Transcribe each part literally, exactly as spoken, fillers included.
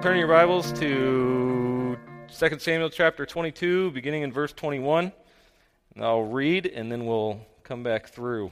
Turn your Bibles to Second Samuel chapter twenty-two, beginning in verse twenty-one. And I'll read, and then we'll come back through.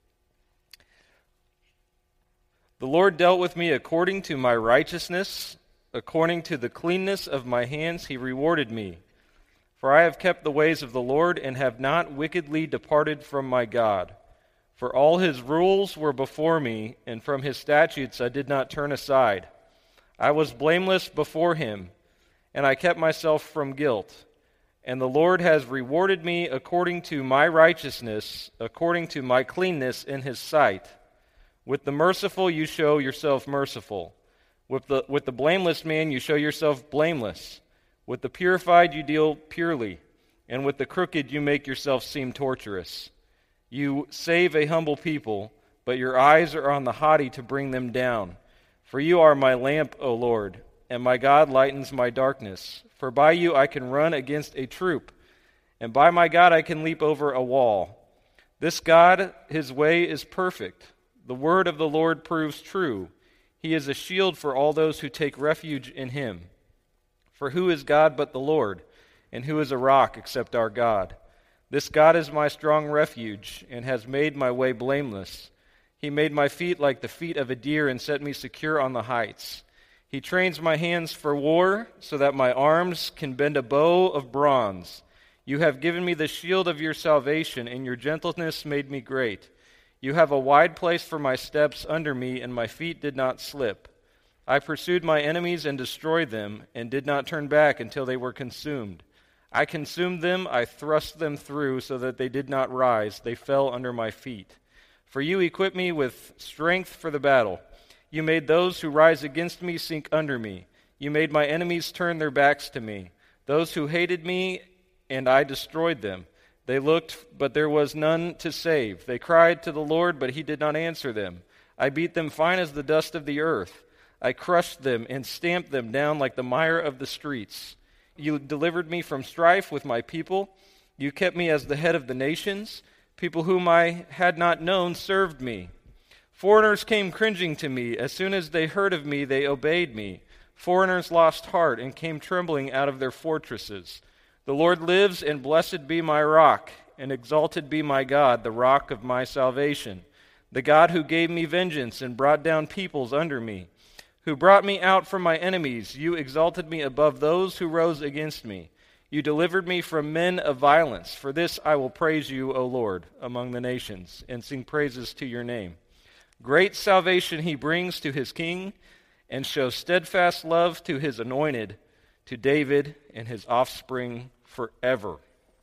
The Lord dealt with me according to my righteousness, according to the cleanness of my hands he rewarded me. For I have kept the ways of the Lord, and have not wickedly departed from my God. For all his rules were before me, and from his statutes I did not turn aside. I was blameless before him, and I kept myself from guilt. And the Lord has rewarded me according to my righteousness, according to my cleanness in his sight. With the merciful you show yourself merciful. With the, with the blameless man you show yourself blameless. With the purified you deal purely, and with the crooked you make yourself seem torturous. You save a humble people, but your eyes are on the haughty to bring them down. For you are my lamp, O Lord, and my God lightens my darkness. For by you I can run against a troop, and by my God I can leap over a wall. This God, his way is perfect. The word of the Lord proves true. He is a shield for all those who take refuge in him. For who is God but the Lord, and who is a rock except our God? This God is my strong refuge, and has made my way blameless. He made my feet like the feet of a deer, and set me secure on the heights. He trains my hands for war, so that my arms can bend a bow of bronze. You have given me the shield of your salvation, and your gentleness made me great. You have a wide place for my steps under me, and my feet did not slip. I pursued my enemies and destroyed them, and did not turn back until they were consumed. I consumed them, I thrust them through, so that they did not rise. They fell under my feet. For you equip me with strength for the battle. You made those who rise against me sink under me. You made my enemies turn their backs to me. Those who hated me, and I destroyed them. They looked, but there was none to save. They cried to the Lord, but he did not answer them. I beat them fine as the dust of the earth. I crushed them and stamped them down like the mire of the streets. You delivered me from strife with my people. You kept me as the head of the nations. People whom I had not known served me. Foreigners came cringing to me. As soon as they heard of me, they obeyed me. Foreigners lost heart and came trembling out of their fortresses. The Lord lives, and blessed be my rock, and exalted be my God, the rock of my salvation. The God who gave me vengeance and brought down peoples under me, who brought me out from my enemies. You exalted me above those who rose against me. You delivered me from men of violence. For this I will praise you, O Lord, among the nations, and sing praises to your name. Great salvation he brings to his king, and shows steadfast love to his anointed, to David and his offspring forever.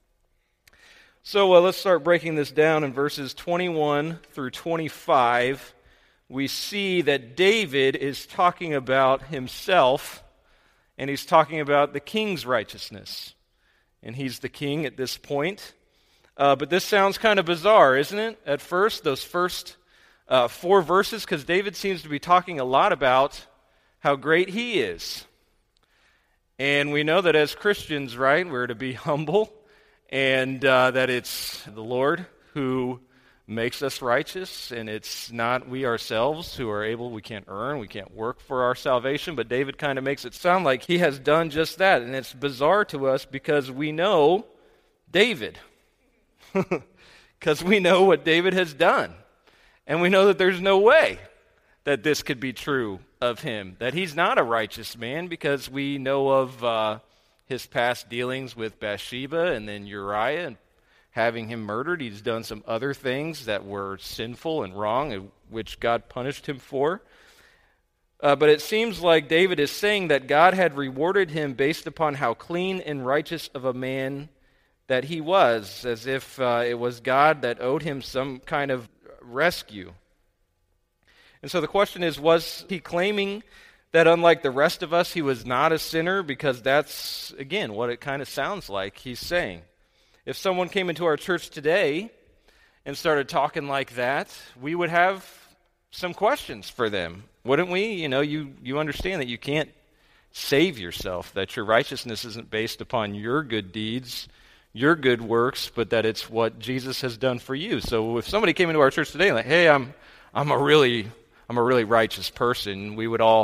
So uh, let's start breaking this down in verses twenty-one through twenty-five. We see that David is talking about himself, and he's talking about the king's righteousness. And he's the king at this point. Uh, but this sounds kind of bizarre, isn't it? At first, those first uh, four verses, because David seems to be talking a lot about how great he is. And we know that as Christians, right, we're to be humble, and uh, that it's the Lord who makes us righteous, and it's not we ourselves who are able, we can't earn, we can't work for our salvation, but David kind of makes it sound like he has done just that, and it's bizarre to us because we know David, because we know what David has done, and we know that there's no way that this could be true of him, that he's not a righteous man, because we know of uh, his past dealings with Bathsheba and then Uriah, and having him murdered. He's done some other things that were sinful and wrong, which God punished him for. Uh, but it seems like David is saying that God had rewarded him based upon how clean and righteous of a man that he was, as if uh, it was God that owed him some kind of rescue. And so the question is, was he claiming that unlike the rest of us, he was not a sinner? Because that's, again, what it kind of sounds like he's saying. If someone came into our church today and started talking like that, we would have some questions for them, wouldn't we? You know, you, you understand that you can't save yourself, that your righteousness isn't based upon your good deeds, your good works, but that it's what Jesus has done for you. So if somebody came into our church today and like, hey, I'm I'm a really I'm a really righteous person, we would all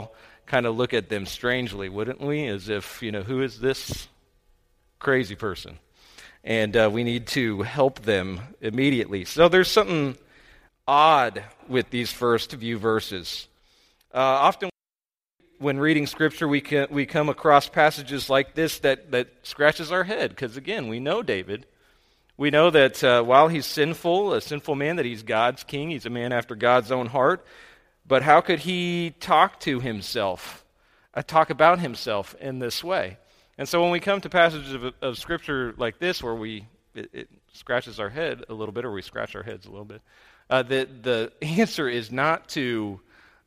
kind of look at them strangely, wouldn't we? As if, you know, who is this crazy person? And uh, we need to help them immediately. So there's something odd with these first few verses. Uh, often when reading Scripture, we can, we come across passages like this that, that scratches our head, because again, we know David. We know that uh, while he's sinful, a sinful man, that he's God's king, he's a man after God's own heart. But how could he talk to himself, uh, talk about himself in this way? And so when we come to passages of, of Scripture like this, where we it, it scratches our head a little bit, or we scratch our heads a little bit, uh, the the answer is not to,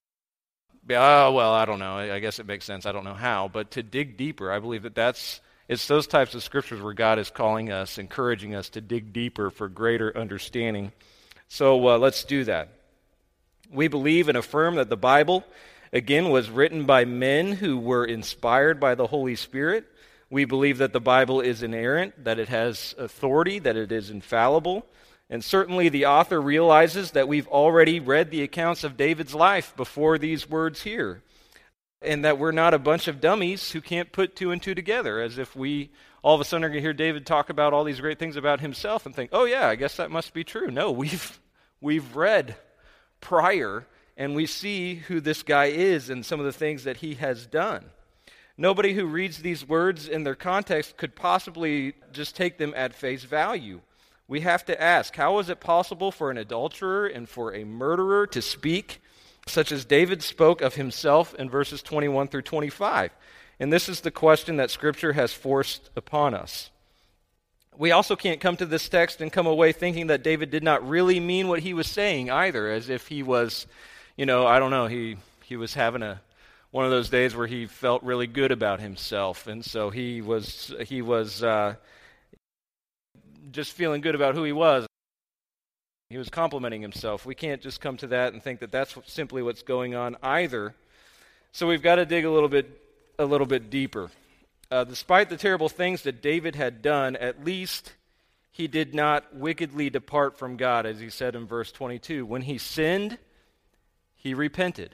oh, well, I don't know, I guess it makes sense, I don't know how, but to dig deeper. I believe that that's, it's those types of Scriptures where God is calling us, encouraging us to dig deeper for greater understanding. So uh, let's do that. We believe and affirm that the Bible, again, was written by men who were inspired by the Holy Spirit. We believe that the Bible is inerrant, that it has authority, that it is infallible. And certainly the author realizes that we've already read the accounts of David's life before these words here, and that we're not a bunch of dummies who can't put two and two together, as if we all of a sudden are going to hear David talk about all these great things about himself and think, oh yeah, I guess that must be true. No, we've we've read prior, and we see who this guy is and some of the things that he has done. Nobody who reads these words in their context could possibly just take them at face value. We have to ask, how is it possible for an adulterer and for a murderer to speak such as David spoke of himself in verses twenty-one through twenty-five? And this is the question that Scripture has forced upon us. We also can't come to this text and come away thinking that David did not really mean what he was saying either, as if he was, you know, I don't know, he, he was having a one of those days where he felt really good about himself, and so he was he was uh, just feeling good about who he was. He was complimenting himself. We can't just come to that and think that that's simply what's going on either. So we've got to dig a little bit a little bit deeper. Uh, despite the terrible things that David had done, at least he did not wickedly depart from God, as he said in verse twenty-two. When he sinned, he repented.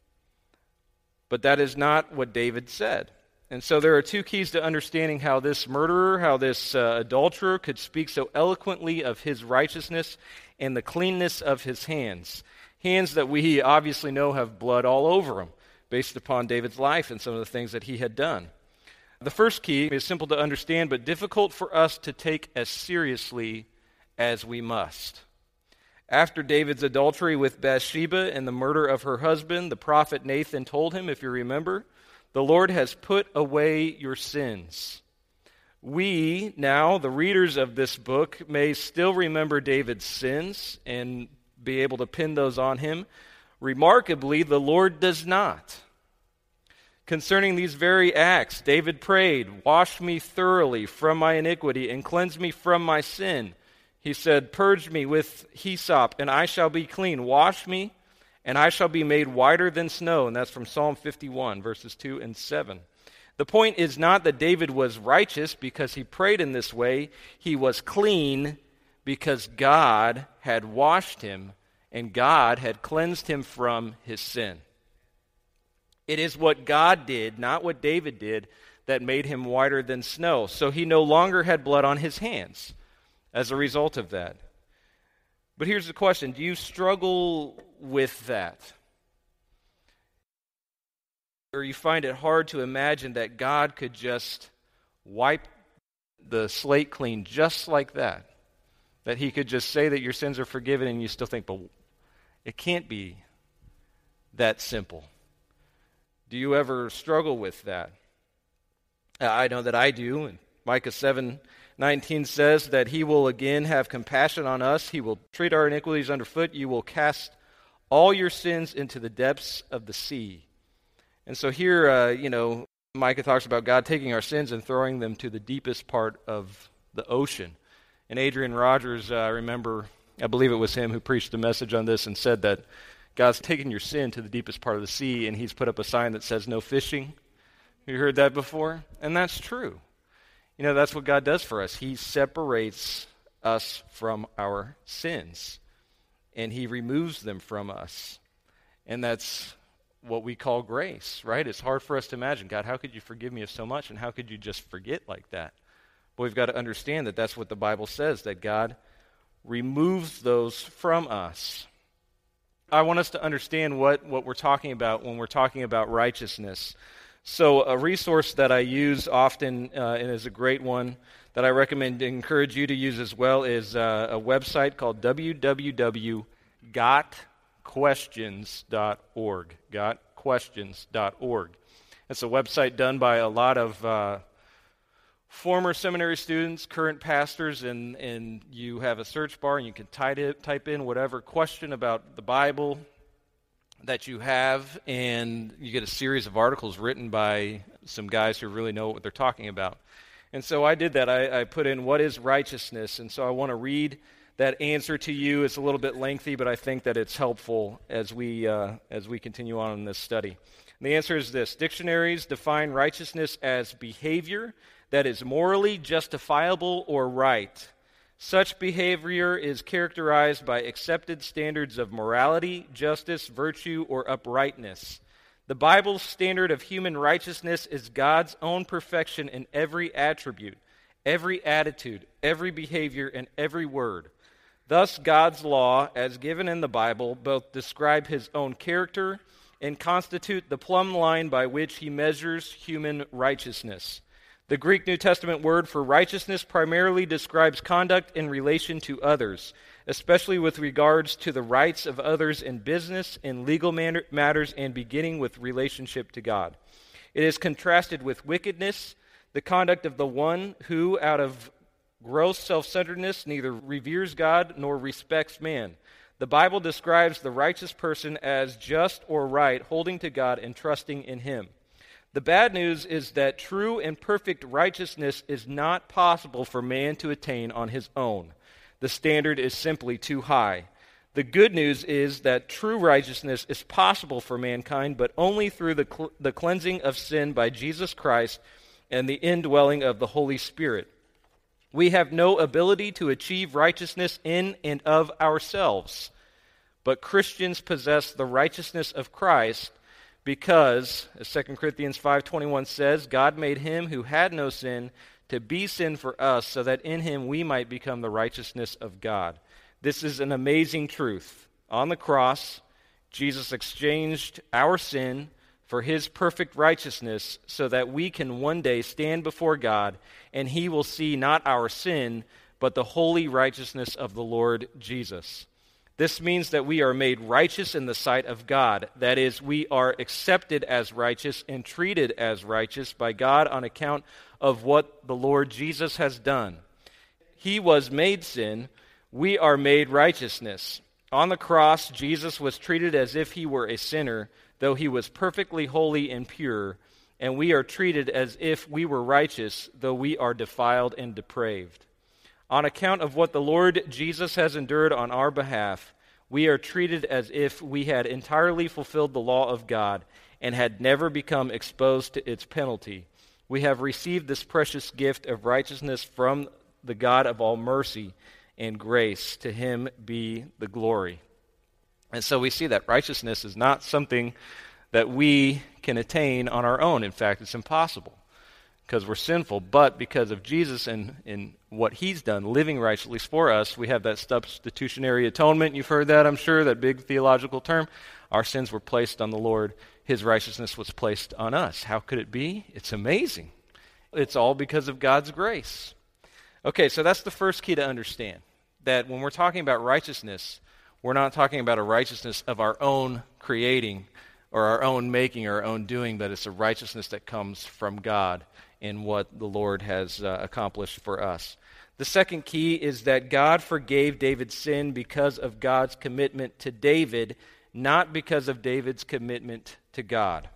But that is not what David said. And so there are two keys to understanding how this murderer, how this uh, adulterer could speak so eloquently of his righteousness and the cleanness of his hands. Hands that we obviously know have blood all over them, based upon David's life and some of the things that he had done. The first key is simple to understand, but difficult for us to take as seriously as we must. After David's adultery with Bathsheba and the murder of her husband, the prophet Nathan told him, if you remember, the Lord has put away your sins. We, now, the readers of this book, may still remember David's sins and be able to pin those on him. Remarkably, the Lord does not. Concerning these very acts, David prayed, "Wash me thoroughly from my iniquity and cleanse me from my sin." He said, "Purge me with hyssop, and I shall be clean. Wash me, and I shall be made whiter than snow." And that's from Psalm fifty-one, verses two and seven. The point is not that David was righteous because he prayed in this way. He was clean because God had washed him, and God had cleansed him from his sin. It is what God did, not what David did, that made him whiter than snow. So he no longer had blood on his hands as a result of that. But here's the question: do you struggle with that? Or you find it hard to imagine that God could just wipe the slate clean just like that? That he could just say that your sins are forgiven and you still think, but it can't be that simple. Do you ever struggle with that? I know that I do. And Micah seven nineteen says that he will again have compassion on us. He will treat our iniquities underfoot. You will cast all your sins into the depths of the sea. And so here, uh, you know, Micah talks about God taking our sins and throwing them to the deepest part of the ocean. And Adrian Rogers, uh, I remember, I believe it was him who preached a message on this and said that God's taken your sin to the deepest part of the sea, and he's put up a sign that says no fishing. You heard that before? And that's true. You know, that's what God does for us. He separates us from our sins, and he removes them from us. And that's what we call grace, right? It's hard for us to imagine, God, how could you forgive me of so much, and how could you just forget like that? But we've got to understand that that's what the Bible says, that God removes those from us. I want us to understand what, what we're talking about when we're talking about righteousness. So a resource that I use often uh, and is a great one that I recommend to encourage you to use as well is uh, a website called w w w dot got questions dot org. got questions dot org. It's a website done by a lot of uh, former seminary students, current pastors, and, and you have a search bar and you can type, it, type in whatever question about the Bible that you have, and you get a series of articles written by some guys who really know what they're talking about. And so I did that. I, I put in, what is righteousness? And so I want to read that answer to you. It's a little bit lengthy, but I think that it's helpful as we uh, as we continue on in this study. And the answer is this. Dictionaries define righteousness as behavior that is morally justifiable or right. Such behavior is characterized by accepted standards of morality, justice, virtue, or uprightness. The Bible's standard of human righteousness is God's own perfection in every attribute, every attitude, every behavior, and every word. Thus, God's law, as given in the Bible, both describe his own character and constitute the plumb line by which he measures human righteousness. The Greek New Testament word for righteousness primarily describes conduct in relation to others, especially with regards to the rights of others in business, in legal man- matters, and beginning with relationship to God. It is contrasted with wickedness, the conduct of the one who, out of gross self-centeredness, neither reveres God nor respects man. The Bible describes the righteous person as just or right, holding to God and trusting in him. The bad news is that true and perfect righteousness is not possible for man to attain on his own. The standard is simply too high. The good news is that true righteousness is possible for mankind, but only through the, cl- the cleansing of sin by Jesus Christ and the indwelling of the Holy Spirit. We have no ability to achieve righteousness in and of ourselves, but Christians possess the righteousness of Christ because, as Second Corinthians five twenty-one says, God made him who had no sin to be sin for us, so that in him we might become the righteousness of God. This is an amazing truth. On the cross, Jesus exchanged our sin for his perfect righteousness so that we can one day stand before God and he will see not our sin, but the holy righteousness of the Lord Jesus. This means that we are made righteous in the sight of God. That is, we are accepted as righteous and treated as righteous by God on account of what the Lord Jesus has done. He was made sin. We are made righteousness. On the cross, Jesus was treated as if he were a sinner, though he was perfectly holy and pure, and we are treated as if we were righteous, though we are defiled and depraved. On account of what the Lord Jesus has endured on our behalf, we are treated as if we had entirely fulfilled the law of God and had never become exposed to its penalty. We have received this precious gift of righteousness from the God of all mercy and grace. To him be the glory. And so we see that righteousness is not something that we can attain on our own. In fact, it's impossible because we're sinful. But because of Jesus and, and what he's done, living righteously for us, we have that substitutionary atonement. You've heard that, I'm sure, that big theological term. Our sins were placed on the Lord. His righteousness was placed on us. How could it be? It's amazing. It's all because of God's grace. Okay, so that's the first key to understand, that when we're talking about righteousness, we're not talking about a righteousness of our own creating or our own making or our own doing, but it's a righteousness that comes from God in what the Lord has uh, accomplished for us. The second key is that God forgave David's sin because of God's commitment to David, not because of David's commitment to God.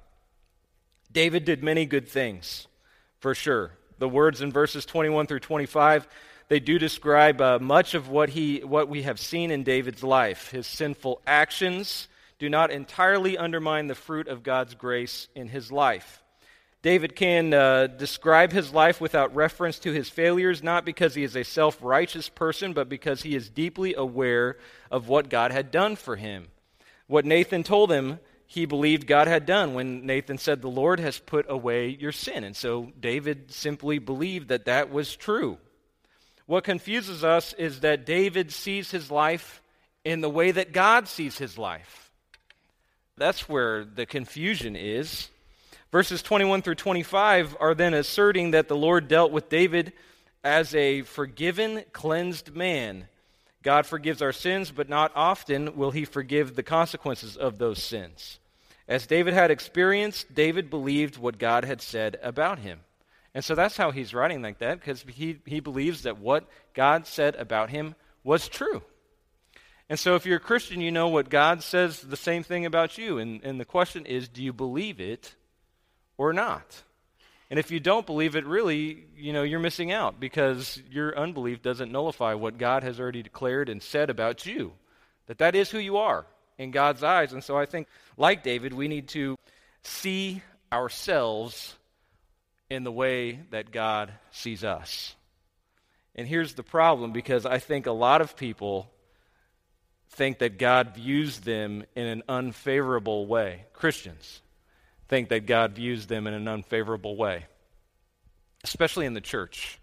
David did many good things, for sure. The words in verses twenty-one through twenty-five, they do describe uh, much of what he, what we have seen in David's life. His sinful actions do not entirely undermine the fruit of God's grace in his life. David can uh, describe his life without reference to his failures, not because he is a self-righteous person, but because he is deeply aware of what God had done for him. What Nathan told him he believed God had done when Nathan said, "The Lord has put away your sin." And so David simply believed that that was true. What confuses us is that David sees his life in the way that God sees his life. That's where the confusion is. Verses twenty-one through twenty-five are then asserting that the Lord dealt with David as a forgiven, cleansed man. God forgives our sins, but not often will he forgive the consequences of those sins. As David had experienced, David believed what God had said about him. And so that's how he's writing like that, because he, he believes that what God said about him was true. And so if you're a Christian, you know what God says the same thing about you. And, and the question is, do you believe it or not? And if you don't believe it, really, you know, you're missing out, because your unbelief doesn't nullify what God has already declared and said about you, that that is who you are in God's eyes. And so I think, like David, we need to see ourselves in the way that God sees us. And here's the problem, because I think a lot of people think that God views them in an unfavorable way. Christians think that God views them in an unfavorable way, especially in the church.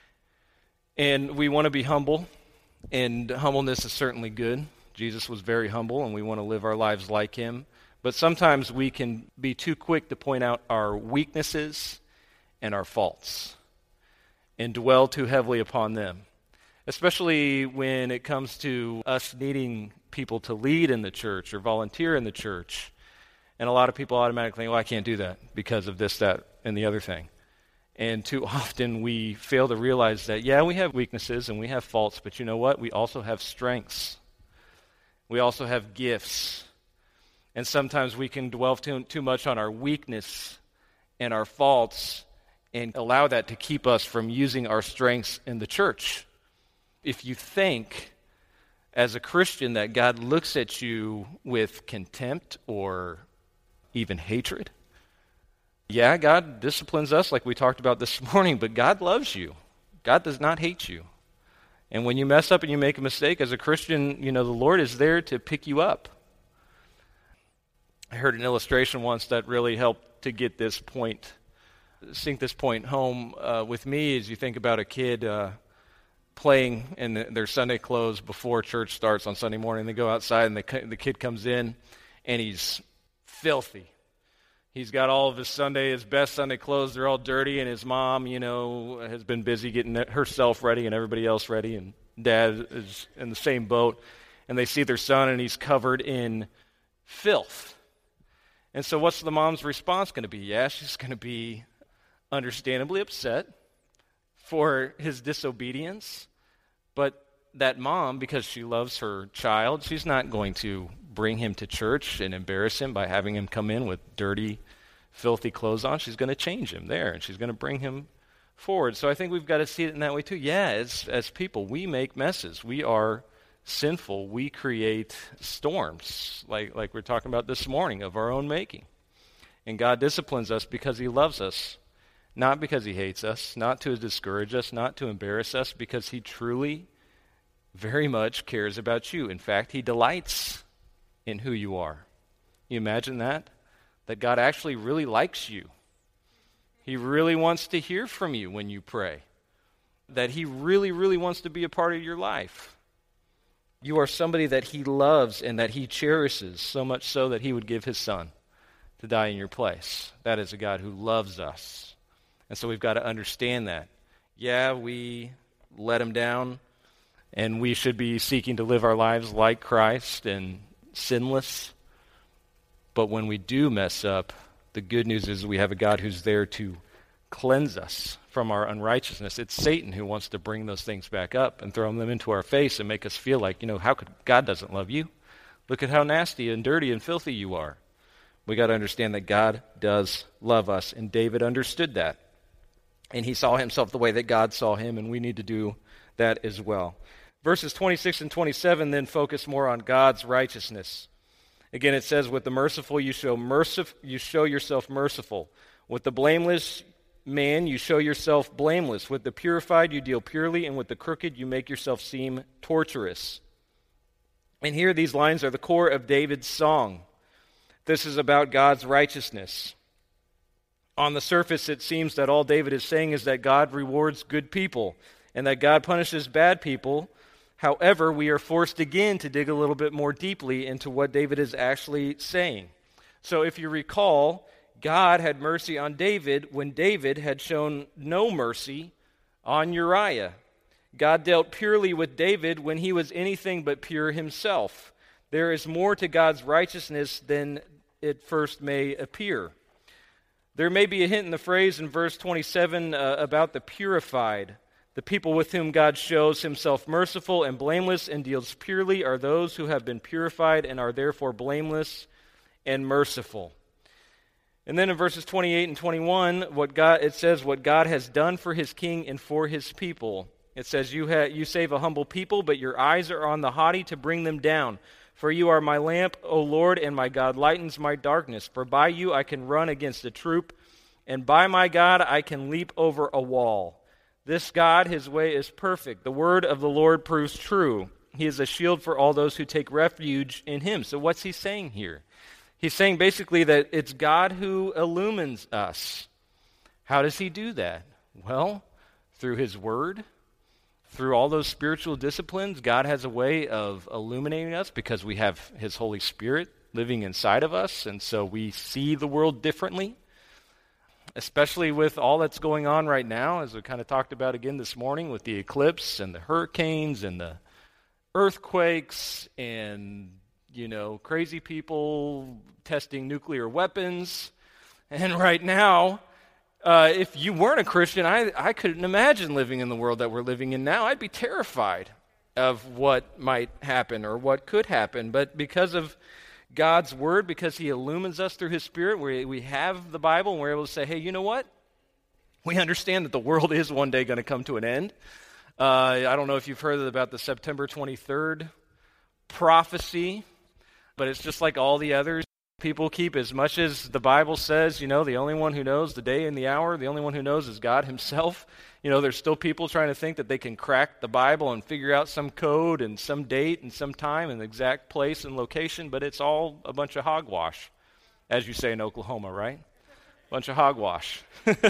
And we want to be humble, and humbleness is certainly good. Jesus was very humble, and we want to live our lives like him. But sometimes we can be too quick to point out our weaknesses and our faults and dwell too heavily upon them, especially when it comes to us needing people to lead in the church or volunteer in the church. And a lot of people automatically think, well, I can't do that because of this, that, and the other thing. And too often we fail to realize that, yeah, we have weaknesses and we have faults, but you know what? We also have strengths. We also have gifts. And sometimes we can dwell too, too much on our weakness and our faults and allow that to keep us from using our strengths in the church. If you think as a Christian that God looks at you with contempt or even hatred, yeah, God disciplines us like we talked about this morning, but God loves you. God does not hate you. And when you mess up and you make a mistake as a Christian, you know, the Lord is there to pick you up. I heard an illustration once that really helped to get this point, sink this point home uh, with me. As you think about a kid uh, playing in the, their Sunday clothes before church starts on Sunday morning. They go outside and the, the kid comes in and he's filthy. He's got all of his Sunday, his best Sunday clothes. They're all dirty, and his mom, you know, has been busy getting herself ready and everybody else ready, and dad is in the same boat. And they see their son, and he's covered in filth. And so what's the mom's response going to be? Yeah, she's going to be understandably upset for his disobedience. But that mom, because she loves her child, she's not going to bring him to church and embarrass him by having him come in with dirty, filthy clothes on. She's going to change him there, and she's going to bring him forward. So I think we've got to see it in that way too. Yeah, as, as people, we make messes. We are sinful. We create storms, like, like we're talking about this morning, of our own making. And God disciplines us because he loves us, not because he hates us, not to discourage us, not to embarrass us, because he truly, very much cares about you. In fact, he delights in who you are. You imagine that? That God actually really likes you. He really wants to hear from you when you pray. That he really, really wants to be a part of your life. You are somebody that he loves and that he cherishes, so much so that he would give his son to die in your place. That is a God who loves us. And so we've got to understand that. Yeah, we let him down, and we should be seeking to live our lives like Christ and sinless. But when we do mess up, the good news is we have a God who's there to cleanse us from our unrighteousness. It's Satan who wants to bring those things back up and throw them into our face and make us feel like, you know, how could God doesn't love you? Look at how nasty and dirty and filthy you are. We got to understand that God does love us, and David understood that. And he saw himself the way that God saw him, and we need to do that as well. Verses twenty-six and twenty-seven then focus more on God's righteousness. Again, it says, with the merciful you show mercif- you show yourself merciful. With the blameless man you show yourself blameless. With the purified you deal purely, and with the crooked you make yourself seem torturous. And here these lines are the core of David's song. This is about God's righteousness. On the surface, it seems that all David is saying is that God rewards good people and that God punishes bad people. However, we are forced again to dig a little bit more deeply into what David is actually saying. So if you recall, God had mercy on David when David had shown no mercy on Uriah. God dealt purely with David when he was anything but pure himself. There is more to God's righteousness than it first may appear. There may be a hint in the phrase in verse twenty-seven uh, about the purified. The people with whom God shows himself merciful and blameless and deals purely are those who have been purified and are therefore blameless and merciful. And then in verses twenty-eight and twenty-one, what God it says what God has done for his king and for his people. It says, you, ha- you save a humble people, but your eyes are on the haughty to bring them down. For you are my lamp, O Lord, and my God lightens my darkness. For by you I can run against a troop, and by my God I can leap over a wall. This God, his way is perfect. The word of the Lord proves true. He is a shield for all those who take refuge in him. So what's he saying here? He's saying basically that it's God who illumines us. How does he do that? Well, through his word. Through all those spiritual disciplines, God has a way of illuminating us because we have his Holy Spirit living inside of us, and so we see the world differently, especially with all that's going on right now, as we kind of talked about again this morning with the eclipse and the hurricanes and the earthquakes and, you know, crazy people testing nuclear weapons. And right now, Uh, if you weren't a Christian, I, I couldn't imagine living in the world that we're living in now. I'd be terrified of what might happen or what could happen. But because of God's word, because he illumines us through his Spirit, we, we have the Bible and we're able to say, hey, you know what? We understand that the world is one day going to come to an end. Uh, I don't know if you've heard about the September twenty-third prophecy, but it's just like all the others. People keep as much as the Bible says, you know, the only one who knows the day and the hour, the only one who knows is God himself. You know, there's still people trying to think that they can crack the Bible and figure out some code and some date and some time and the exact place and location, but it's all a bunch of hogwash, as you say in Oklahoma, right? Bunch of hogwash.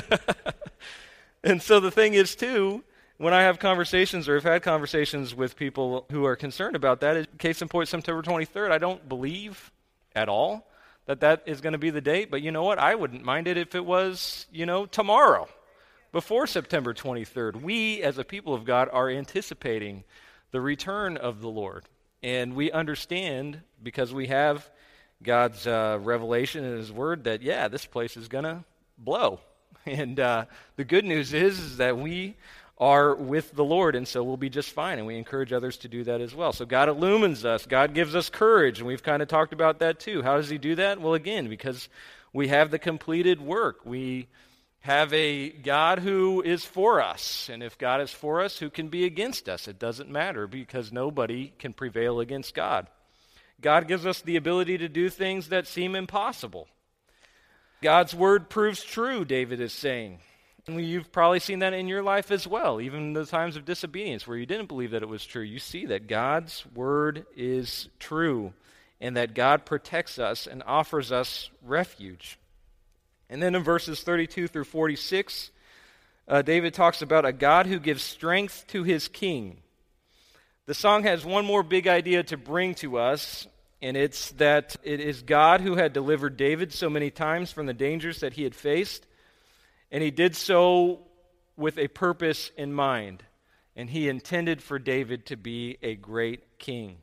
And so the thing is, too, when I have conversations or have had conversations with people who are concerned about that, is case in point, September twenty-third, I don't believe at all that that is going to be the date, but you know what? I wouldn't mind it if it was, you know, tomorrow, before September twenty-third. We, as a people of God, are anticipating the return of the Lord, and we understand, because we have God's uh, revelation in his word, that, yeah, this place is going to blow. And uh, the good news is, is that we are with the Lord, and so we'll be just fine, and we encourage others to do that as well. So God illumines us. God gives us courage, and we've kind of talked about that too. How does he do that? Well, again, because we have the completed work. We have a God who is for us, and if God is for us, who can be against us? It doesn't matter, because nobody can prevail against God. God gives us the ability to do things that seem impossible. God's word proves true, David is saying. And you've probably seen that in your life as well, even in the times of disobedience where you didn't believe that it was true. You see that God's word is true and that God protects us and offers us refuge. And then in verses thirty-two through forty-six, uh, David talks about a God who gives strength to his king. The song has one more big idea to bring to us, and it's that it is God who had delivered David so many times from the dangers that he had faced. And he did so with a purpose in mind. And he intended for David to be a great king.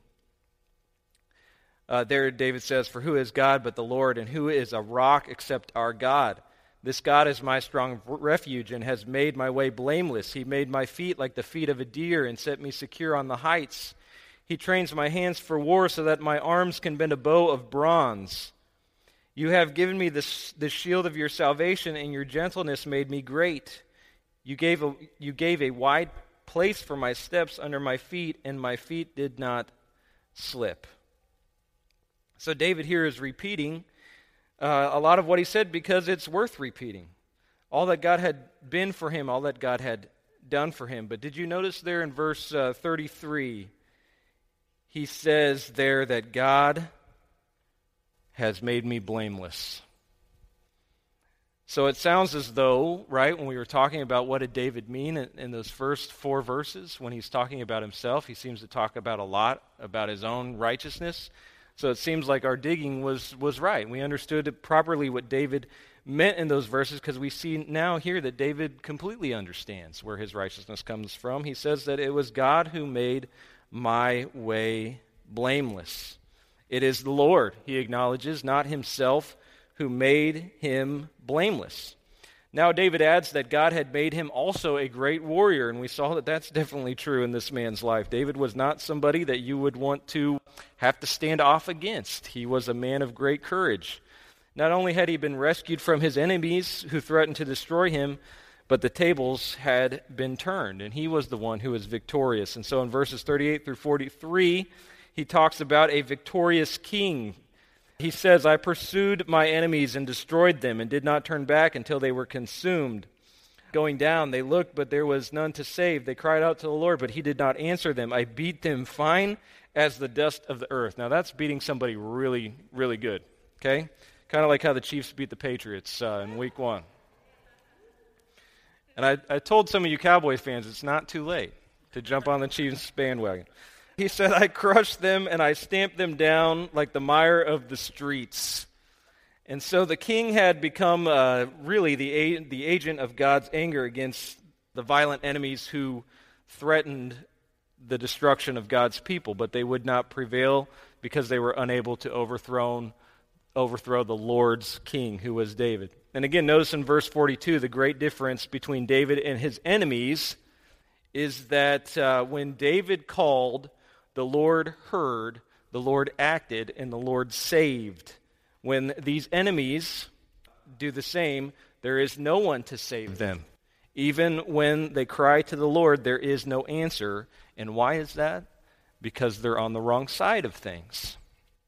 Uh, there David says, "For who is God but the Lord, and who is a rock except our God? This God is my strong refuge and has made my way blameless. He made my feet like the feet of a deer and set me secure on the heights. He trains my hands for war so that my arms can bend a bow of bronze. You have given me this, the shield of your salvation, and your gentleness made me great. You gave a, you gave a wide place for my steps under my feet, and my feet did not slip." So David here is repeating uh, a lot of what he said because it's worth repeating. All that God had been for him, all that God had done for him. But did you notice there in verse uh, thirty-three, he says there that God has made me blameless. So it sounds as though, right, when we were talking about what did David mean in, in those first four verses, when he's talking about himself, he seems to talk about a lot about his own righteousness. So it seems like our digging was, was right. We understood properly what David meant in those verses because we see now here that David completely understands where his righteousness comes from. He says that it was God who made my way blameless. It is the Lord, he acknowledges, not himself, who made him blameless. Now David adds that God had made him also a great warrior, and we saw that that's definitely true in this man's life. David was not somebody that you would want to have to stand off against. He was a man of great courage. Not only had he been rescued from his enemies who threatened to destroy him, but the tables had been turned, and he was the one who was victorious. And so in verses thirty-eight through forty-three, he talks about a victorious king. He says, I pursued my enemies and destroyed them and did not turn back until they were consumed. Going down, they looked, but there was none to save. They cried out to the Lord, but he did not answer them. I beat them fine as the dust of the earth. Now that's beating somebody really, really good, okay? Kind of like how the Chiefs beat the Patriots uh, in week one. And I, I told some of you Cowboys fans it's not too late to jump on the Chiefs bandwagon. He said, I crushed them and I stamped them down like the mire of the streets. And so the king had become uh, really the, a- the agent of God's anger against the violent enemies who threatened the destruction of God's people, but they would not prevail because they were unable to overthrow, overthrow the Lord's king, who was David. And again, notice in verse forty-two, the great difference between David and his enemies is that uh, when David called, the Lord heard, the Lord acted, and the Lord saved. When these enemies do the same, there is no one to save them. Even when they cry to the Lord, there is no answer. And why is that? Because they're on the wrong side of things.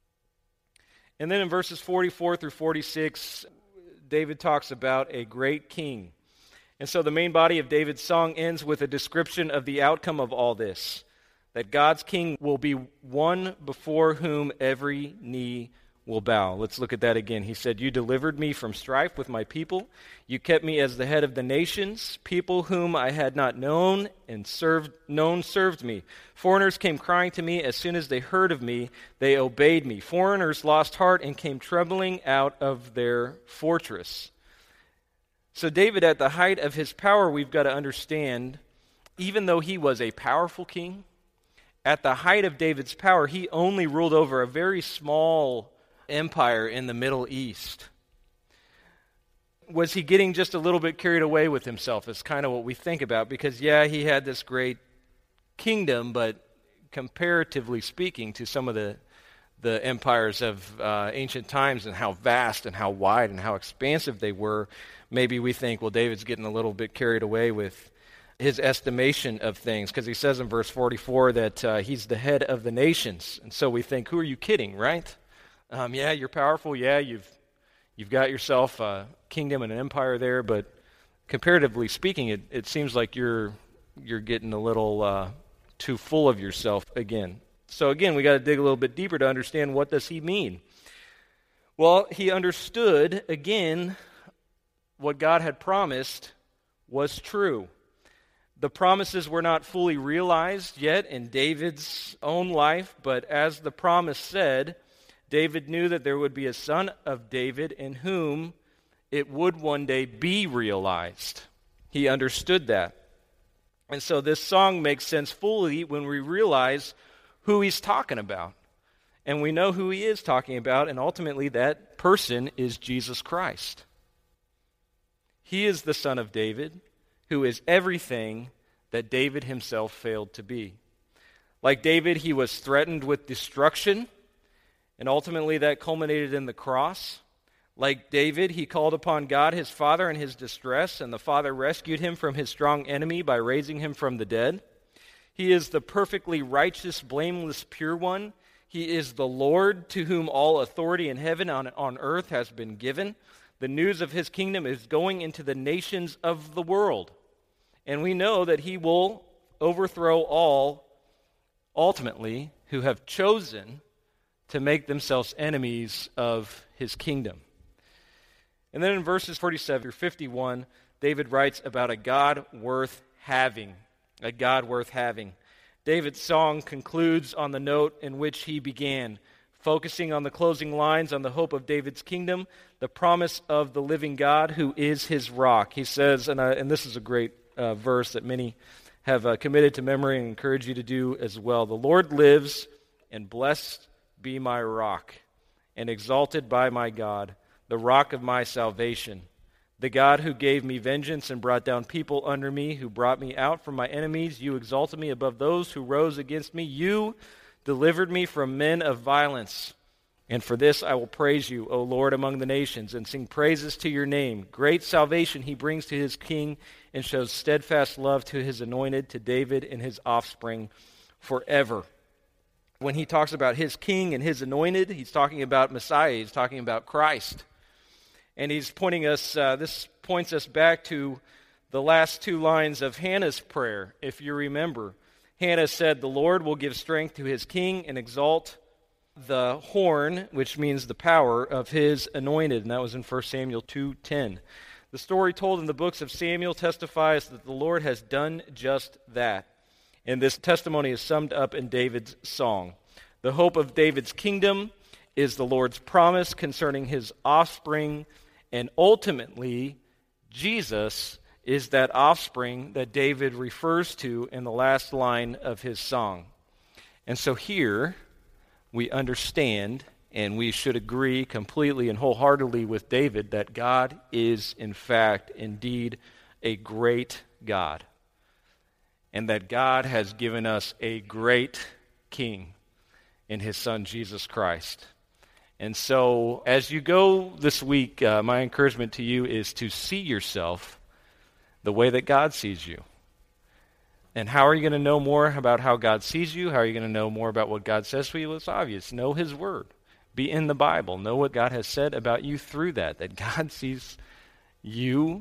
And then in verses forty-four through forty-six, David talks about a great king. And so the main body of David's song ends with a description of the outcome of all this. That God's king will be one before whom every knee will bow. Let's look at that again. He said, you delivered me from strife with my people. You kept me as the head of the nations. People whom I had not known and served, known served me. Foreigners came crying to me. As soon as they heard of me, they obeyed me. Foreigners lost heart and came trembling out of their fortress. So David, at the height of his power, we've got to understand, even though he was a powerful king, at the height of David's power, he only ruled over a very small empire in the Middle East. Was he getting just a little bit carried away with himself is kind of what we think about, because yeah, he had this great kingdom, but comparatively speaking to some of the the empires of uh, ancient times and how vast and how wide and how expansive they were, maybe we think, well, David's getting a little bit carried away with his estimation of things, because he says in verse forty-four that uh, he's the head of the nations. And so we think, who are you kidding, right? Um, yeah, you're powerful. Yeah, you've you've got yourself a kingdom and an empire there, but comparatively speaking, it, it seems like you're you're getting a little uh, too full of yourself again. So again, we got to dig a little bit deeper to understand, what does he mean? Well, he understood, again, what God had promised was true. The promises were not fully realized yet in David's own life, but as the promise said, David knew that there would be a son of David in whom it would one day be realized. He understood that. And so this song makes sense fully when we realize who he's talking about. And we know who he is talking about, and ultimately that person is Jesus Christ. He is the son of David, who is everything that David himself failed to be. Like David, he was threatened with destruction, and ultimately that culminated in the cross. Like David, he called upon God, his Father, in his distress, and the Father rescued him from his strong enemy by raising him from the dead. He is the perfectly righteous, blameless, pure one. He is the Lord to whom all authority in heaven and on earth has been given. The news of his kingdom is going into the nations of the world. And we know that he will overthrow all, ultimately, who have chosen to make themselves enemies of his kingdom. And then in verses forty-seven through fifty-one, David writes about a God worth having, a God worth having. David's song concludes on the note in which he began, focusing on the closing lines on the hope of David's kingdom, the promise of the living God who is his rock. He says, and, uh, and this is a great uh, verse that many have uh, committed to memory and encourage you to do as well. The Lord lives, and blessed be my rock, and exalted by my God, the rock of my salvation. The God who gave me vengeance and brought down people under me, who brought me out from my enemies. You exalted me above those who rose against me. You delivered me from men of violence. And for this I will praise you, O Lord, among the nations, and sing praises to your name. Great salvation he brings to his king, and shows steadfast love to his anointed, to David and his offspring forever. When he talks about his king and his anointed, he's talking about Messiah. He's talking about Christ. And he's pointing us, uh, this points us back to the last two lines of Hannah's prayer. If you remember, Hannah said, the Lord will give strength to his king and exalt the horn, which means the power, of his anointed. And that was in First Samuel two ten. The story told in the books of Samuel testifies that the Lord has done just that. And this testimony is summed up in David's song. The hope of David's kingdom is the Lord's promise concerning his offspring. And ultimately, Jesus is that offspring that David refers to in the last line of his song. And so here we understand, and we should agree completely and wholeheartedly with David, that God is in fact indeed a great God. And that God has given us a great King in his Son Jesus Christ. And so, as you go this week, uh, my encouragement to you is to see yourself the way that God sees you. And how are you going to know more about how God sees you? How are you going to know more about what God says to you? Well, it's obvious. Know his word. Be in the Bible. Know what God has said about you through that. That God sees you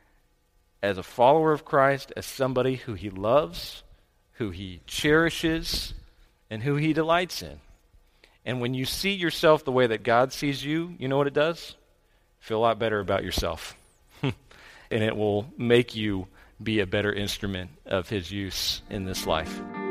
as a follower of Christ, as somebody who he loves, who he cherishes, and who he delights in. And when you see yourself the way that God sees you, you know what it does? Feel a lot better about yourself. And it will make you be a better instrument of his use in this life.